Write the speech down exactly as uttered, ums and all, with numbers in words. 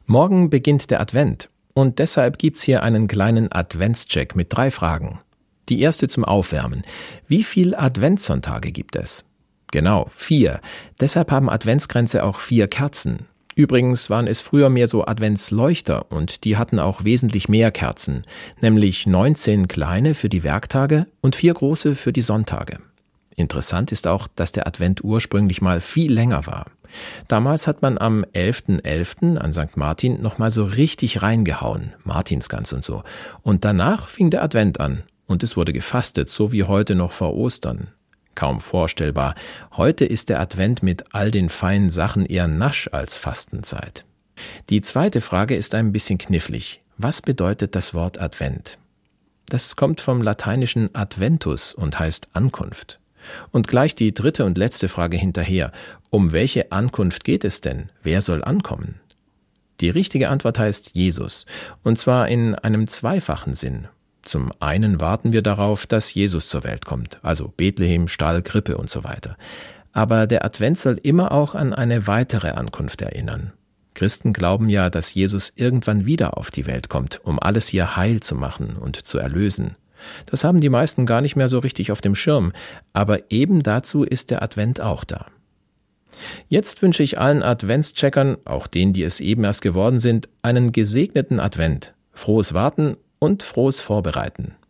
Morgen beginnt der Advent und deshalb gibt's hier einen kleinen Adventscheck mit drei Fragen. Die erste zum Aufwärmen. Wie viel Adventssonntage gibt es? Genau, vier. Deshalb haben Adventskränze auch vier Kerzen. Übrigens waren es früher mehr so Adventsleuchter und die hatten auch wesentlich mehr Kerzen, nämlich neunzehn kleine für die Werktage und vier große für die Sonntage. Interessant ist auch, dass der Advent ursprünglich mal viel länger war. Damals hat man am elften elften an Sankt Martin nochmal so richtig reingehauen, Martinsgans und so. Und danach fing der Advent an und es wurde gefastet, so wie heute noch vor Ostern. Kaum vorstellbar. Heute ist der Advent mit all den feinen Sachen eher Nasch als Fastenzeit. Die zweite Frage ist ein bisschen knifflig. Was bedeutet das Wort Advent? Das kommt vom lateinischen Adventus und heißt Ankunft. Und gleich die dritte und letzte Frage hinterher. Um welche Ankunft geht es denn? Wer soll ankommen? Die richtige Antwort heißt Jesus. Und zwar in einem zweifachen Sinn. Zum einen warten wir darauf, dass Jesus zur Welt kommt, also Bethlehem, Stall, Krippe und so weiter. Aber der Advent soll immer auch an eine weitere Ankunft erinnern. Christen glauben ja, dass Jesus irgendwann wieder auf die Welt kommt, um alles hier heil zu machen und zu erlösen. Das haben die meisten gar nicht mehr so richtig auf dem Schirm, aber eben dazu ist der Advent auch da. Jetzt wünsche ich allen Adventscheckern, auch denen, die es eben erst geworden sind, einen gesegneten Advent, frohes Warten und frohes Vorbereiten.